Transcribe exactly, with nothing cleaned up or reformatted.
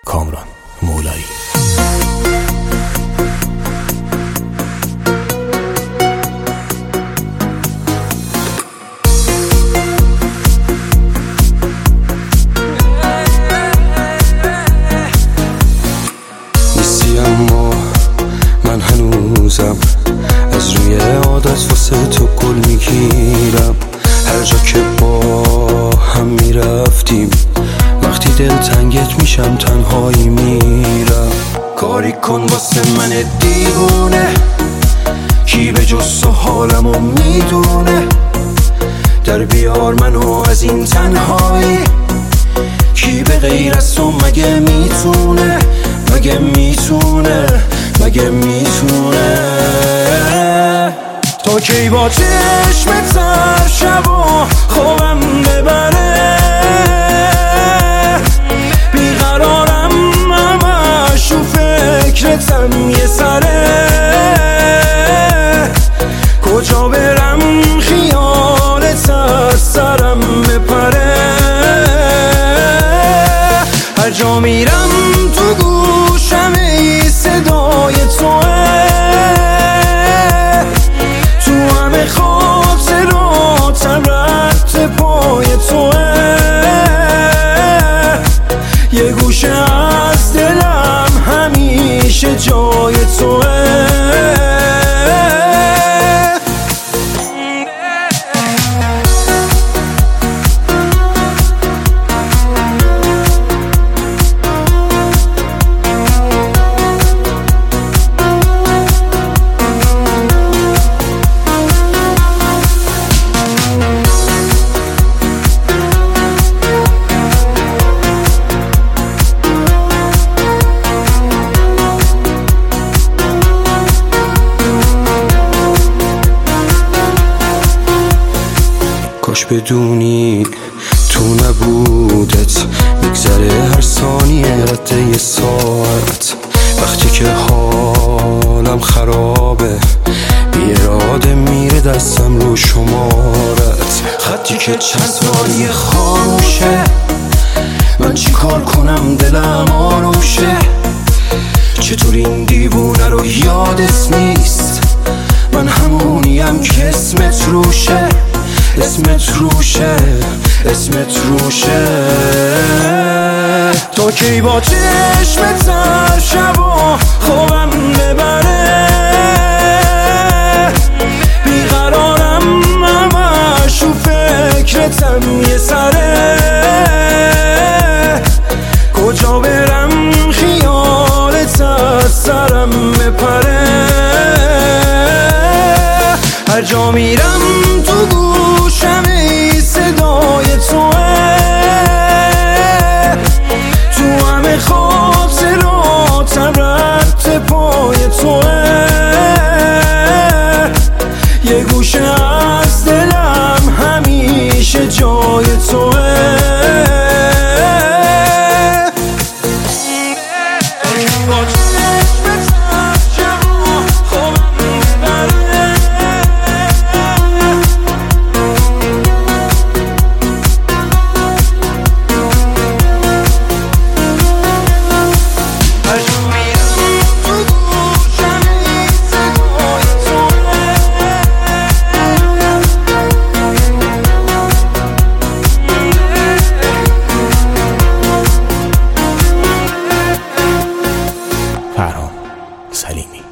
کامران مولایی. نیستی اما من هنوزم از روی عادت واسه تو گل میگیرم. هر جا که با هم میرفتیم وقتی دل تنگت میشم تنهایی میرم. کاری کن واسه من دیوونه، کی به جز تو حالمو میدونه. در بیار منو از این تنهایی، کی به غیر از تو مگه میتونه، مگه میتونه، مگه میتونه. تا کی با چشمت هر شب و خوابم ببره، بیقرارم همش و فکرتم یه سره. کجا برم خیالت از سرم بپره. هر جا میرم تو گوشم ای صدای توه، تو همه خاطراتم رد پای توه. یه گوشه از دلم همیشه جای توه. کاش بدونی تو نبودت میگذره هر ثانیه رد یه ساعت. وقتی که حالم خرابه بی اراده میره دستم رو شمارت. خطی که چند سالی خاموشه، من چی کار کنم دلم آروشه. چطور این دیوونه رو یادت نیست، من همونیم که اسمت روشه، اسمت روشه، اسمت روشه. تا کی با چشمت هر شب و خوابم ببره، بیقرارم همش و فکرتم یه سره. کجا برم خیالت از سرم بپره. هر جا میرم تو گوشم ای صدای توه، تو همه خاطراتم رد پای توه. یه گوشه از دلم همیشه جای توه. فرهام سلیمی.